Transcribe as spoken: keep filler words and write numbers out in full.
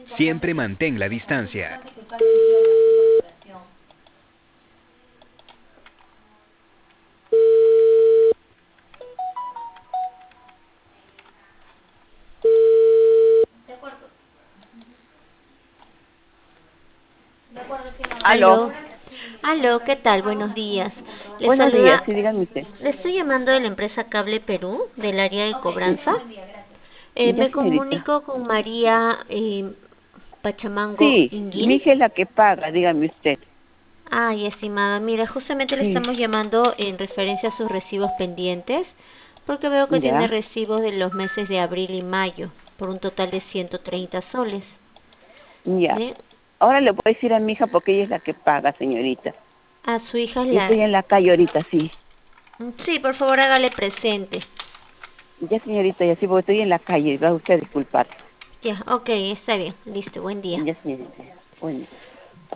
Siempre mantén la distancia. Aló, Aló, aló, ¿qué tal? Buenos días. Le buenos días, saluda, sí, dígame usted. le estoy llamando de la empresa Cable Perú, del área de Sí, cobranza. Eh, ya me señorita. comunico con María eh, Pachamango Sí, mi Inguil. hija es la que paga, dígame usted. Ay, estimada, mira, justamente le Sí, estamos llamando en referencia a sus recibos pendientes, porque veo que tiene ya, recibos de los meses de abril y mayo, por un total de ciento treinta soles. ya. ¿Sí? Ahora le voy a decir a mi hija porque ella es la que paga, señorita. A su hija Yo la... estoy en la calle ahorita, sí. Sí, por favor, hágale presente. Ya, señorita, ya sí, porque estoy en la calle, va usted a disculpar. Ya, ok, está bien. Listo, buen día. Ya, señorita. Bueno.